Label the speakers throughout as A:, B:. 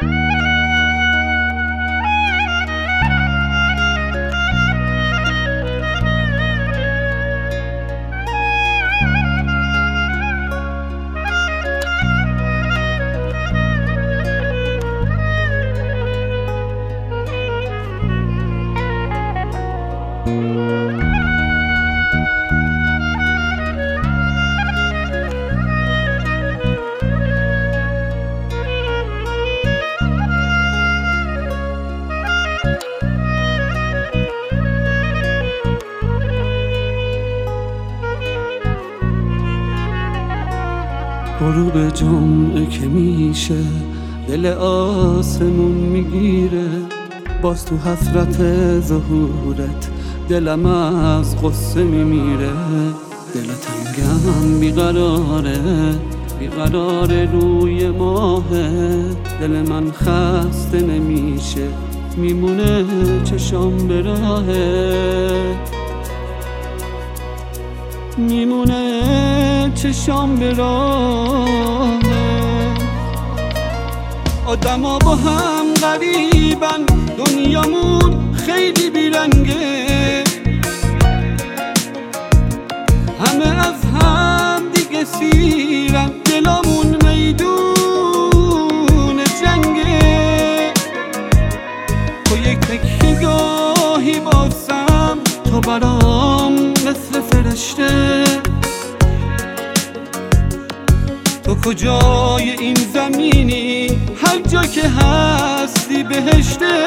A: غروب جمعه که میشه دل آسمون میگیره، باز تو حسرت ظهورت دلم از غصه میمیره. دلتنگم بیقراره روی ماهه، دل من خسته نمیشه میمونه چشام به راهه، میمونه چشام به راهه. آدما با هم غریبن، دنیامون خیلی بیرنگه، همه از هم دیگه سیرن، دلامون میدون جنگه. تو یک تکیه گاهی باسم، تو برام مثل فرشته، تو کجای این زمینی؟ هر جا که هستی بهشته.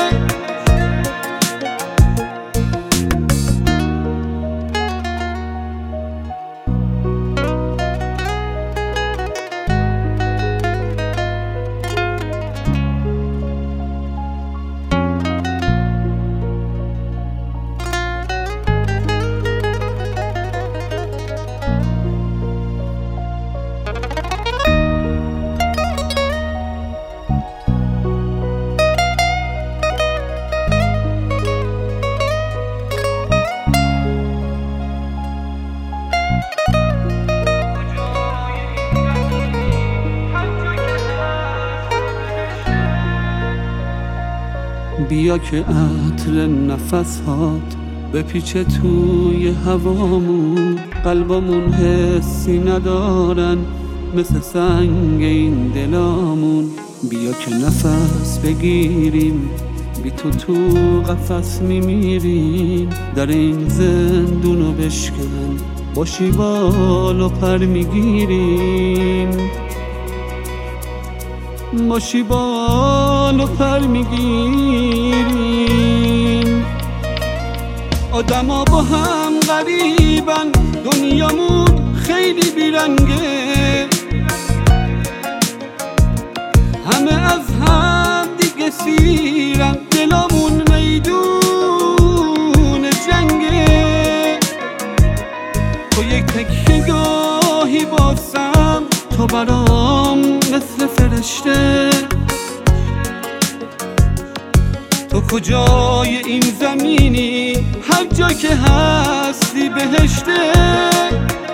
A: بیا که عطر نفسات بپیچه توی هوامون، قلبامون حسی ندارن مثل سنگ این دلامون. بیا که نفس بگیریم، بی تو قفس میمیریم، در این زندونو بشکن با شیبال و پر میگیریم، با شیبال و پر میگیریم. آدما با هم غریبن، دنیامون خیلی بیرنگه، همه از هم دیگه سیرن، دلامون میدون جنگه. تو یک تکیه گاهی باسم، تو برام مثل فرشته، تو کجای این زمینی؟ هر جا که هستی بهشته.